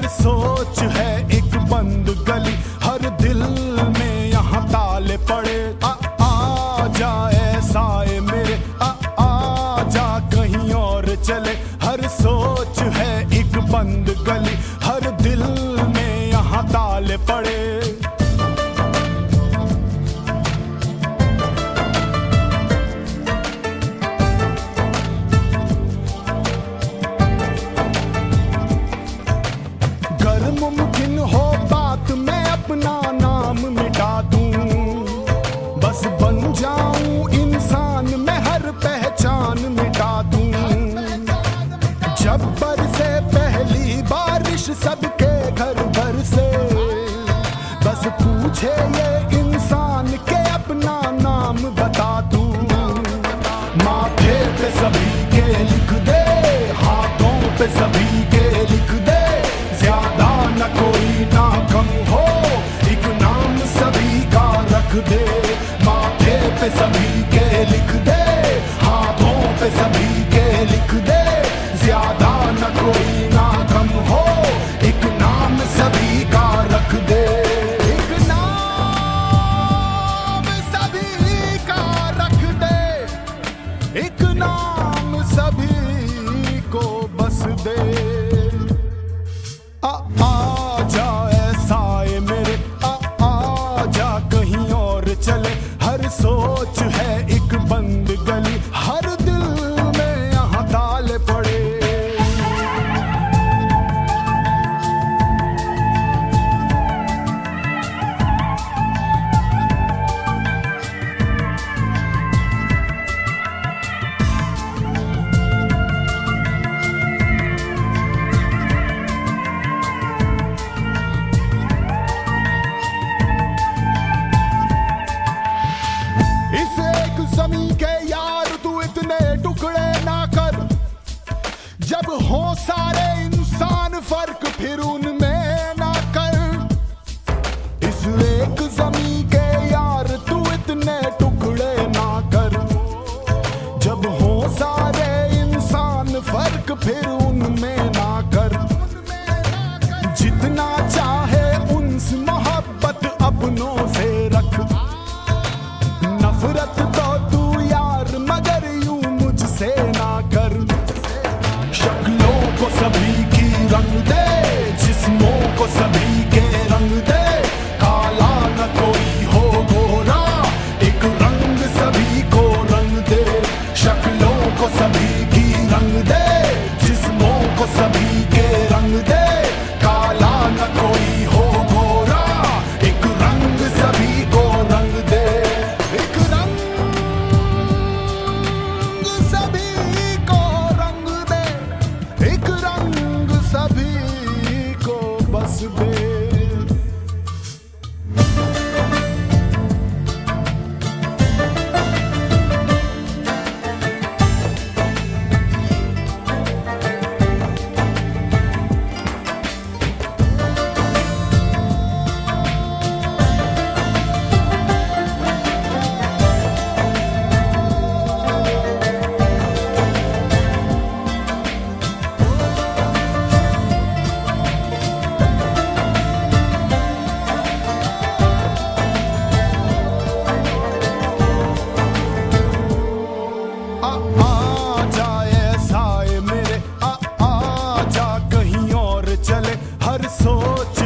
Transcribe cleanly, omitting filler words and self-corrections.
हर सोच है एक बंद गली, हर दिल में यहाँ ताले पड़े। आ जाए साए मेरे, आ जा कहीं और चले। हर सोच है एक बंद गली, हर दिल में यहाँ ताले पड़े। मुमकिन हो बात मैं अपना नाम मिटा दूं, बस बन जाऊं इंसान मैं हर पहचान मिटा दूं। जब बरसे पहली बारिश सबके घर भर से, बस पूछे ये इंसान के अपना नाम बता दूं। माथे पे सभी के लिख दे, हाथों पे सभी के लिख दे, ज्यादा न कोई ना कम हो, एक नाम सभी का रख दे। माथे पे सभी के लिख दे, हाथों पे सभी के लिख दे, ज्यादा न कोई ना कम हो, एक नाम सभी का रख दे। एक नाम सभी का रख दे, एक नाम सभी को बस दे। आ जाए साए मेरे, आ जा कहीं और चले। हर सोच है एक बंद गली, हर दिल में यहाँ ताले पड़े। इस एक ज़मीं के यार तू इतने टुकड़े ना कर, जब हो सारे इंसान फर्क फिर उनमें ना कर। इस एक ज़मीं के यार तू इतने टुकड़े ना कर, जब हो सारे इंसान फर्क फिर उनमें ना कर। जितना चाहे उनसे मोहब्बत अपनों से रख, नफरत तो तू यार मगर यूं मुझसे ना कर। शक्लों को सभी की रंग दे, जिस्मों को सभी के रंग दे, काला न कोई हो गोरा, एक रंग सभी को रंग दे। शक्लों को सभी की रंग दे, जिस्मों को सभी के रंग दे, काला न कोई हो गोरा, एक रंग सभी को रंग दे। एक रंग सभी को रंग दे, एक रंग सभी को बस दे। आ जाए साए मेरे, आ जा कहीं और चले। हर सोच